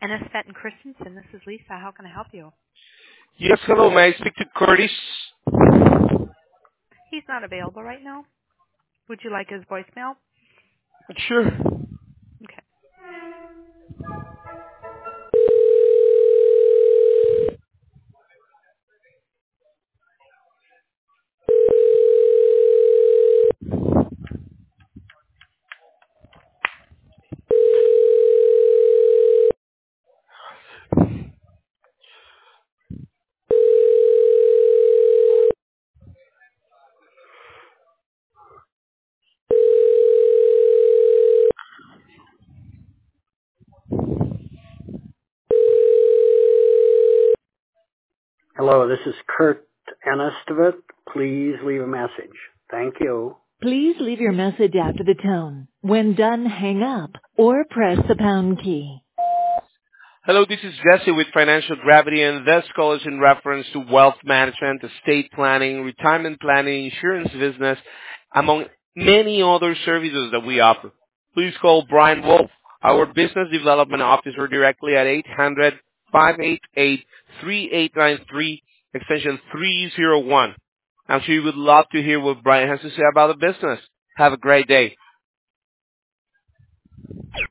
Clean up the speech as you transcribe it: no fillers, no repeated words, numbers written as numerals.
Ennis Fenton Christensen, this is Lisa. How can I help you? Yes, hello. May I speak to Curtis? He's not available right now. Would you like his voicemail? Sure. Okay. Hello, this is Kurt Anastovat. Please leave a message. Thank you. Please leave your message after the tone. When done, hang up or press the pound key. Hello, this is Jesse with Financial Gravity, and this call is in reference to wealth management, estate planning, retirement planning, insurance business, among many other services that we offer. Please call Brian Wolf, our Business Development Officer, directly at 800-588-3893, extension 301. I'm sure you would love to hear what Brian has to say about the business. Have a great day.